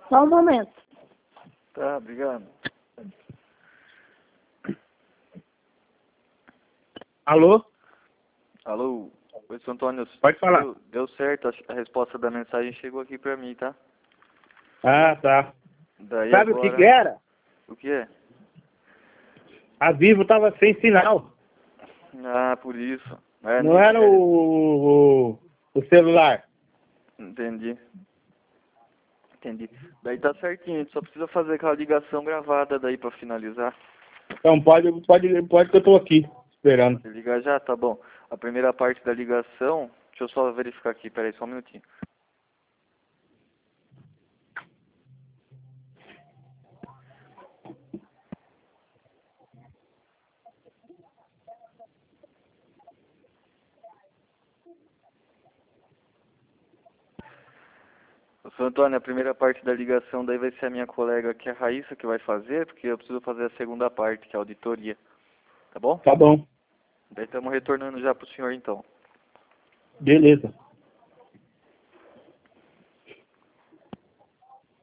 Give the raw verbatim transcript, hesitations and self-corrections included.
Só um momento. Tá, obrigado. Alô? Alô? Oi, seu Antônio. Pode falar. Deu, deu certo, a, a resposta da mensagem chegou aqui pra mim, tá? Ah, tá. Daí Sabe agora... o que que era? O que é? A Vivo tava sem sinal. Ah, por isso. É, Não nem era sério. o, o, o celular. Entendi. Entendi. Daí tá certinho, a gente só precisa fazer aquela ligação gravada daí pra finalizar. Então pode, pode, pode que eu tô aqui, esperando. Você ligar já? Tá bom. A primeira parte da ligação, deixa eu só verificar aqui, peraí, só um minutinho. Seu Antônio, a primeira parte da ligação daí vai ser a minha colega aqui, a Raíssa, que vai fazer, porque eu preciso fazer a segunda parte, que é a auditoria. Tá bom? Tá bom. Daí estamos retornando já pro senhor então. Beleza.